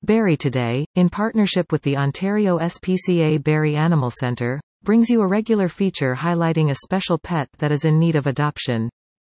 Barry Today, in partnership with the Ontario SPCA Barry Animal Centre, brings you a regular feature highlighting a special pet that is in need of adoption.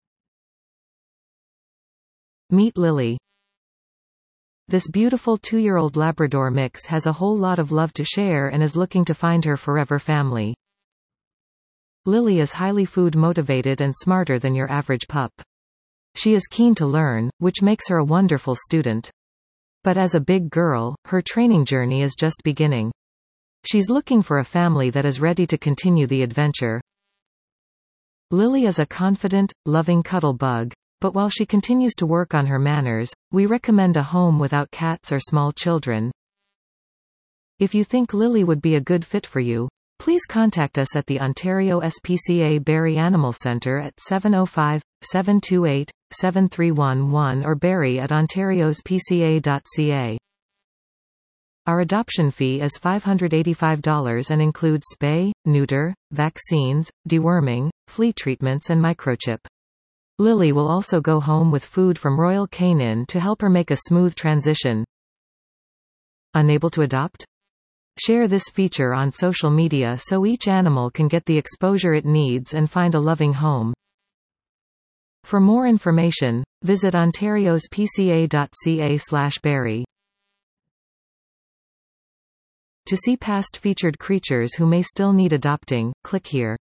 Meet Lily. This beautiful 2-year-old Labrador mix has a whole lot of love to share and is looking to find her forever family. Lily is highly food motivated and smarter than your average pup. She is keen to learn, which makes her a wonderful student. But as a big girl, her training journey is just beginning. She's looking for a family that is ready to continue the adventure. Lily is a confident, loving cuddle bug, but while she continues to work on her manners, we recommend a home without cats or small children. If you think Lily would be a good fit for you, please contact us at the Ontario SPCA Barry Animal Centre at 705-728-7311 or barry@ontariospca.ca. Our adoption fee is $585 and includes spay, neuter, vaccines, deworming, flea treatments and microchip. Lily will also go home with food from Royal Canin to help her make a smooth transition. Unable to adopt? Share this feature on social media so each animal can get the exposure it needs and find a loving home. For more information, visit ontariospca.ca/Barry. To see past featured creatures who may still need adopting, click here.